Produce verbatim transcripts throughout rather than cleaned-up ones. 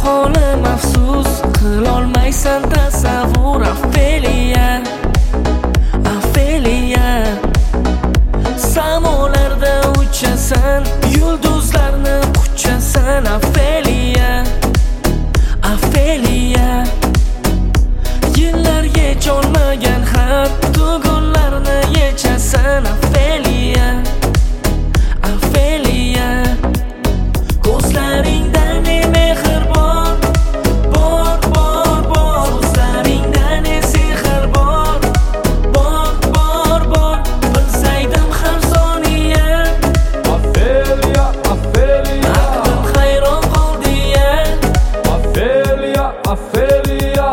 holim afsus, qilolmaysan tasavvur. Ofeliya, Ofeliya, samolarda uchasan, yulduzlarni quchasan. Ofeliya, Ofeliya, yillarga yecholmagan xat tugunlarni yechasan. Ofeliya, Ofeliya, ko'zlaringda ne mehr bor, bor, bor, bor. Ko'zlaringda ne sehr bor, bor, bor, bor. Bilsaydim har soniya, Ofeliya, Ofeliya, aqlim hayron qoldi-ya. Ofeliya, Ofeliya.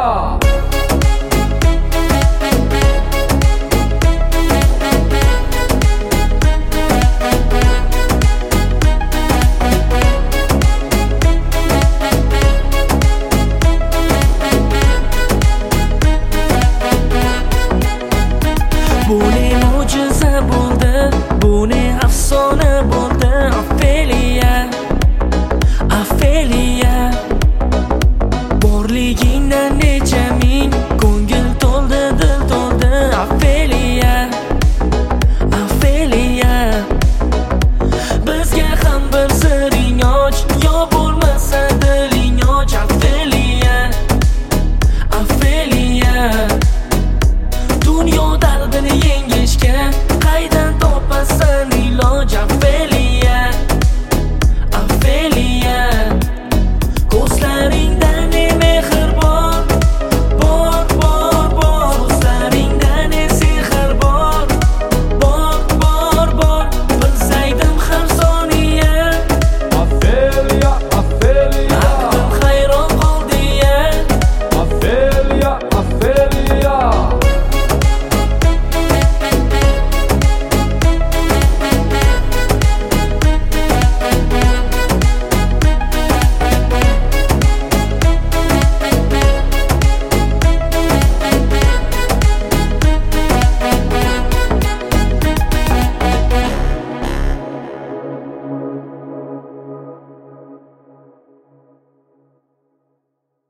Bu ne mo'jiza bo'ldi, bu ne afsona bo'ldi. Ofeliya, Ofeliya,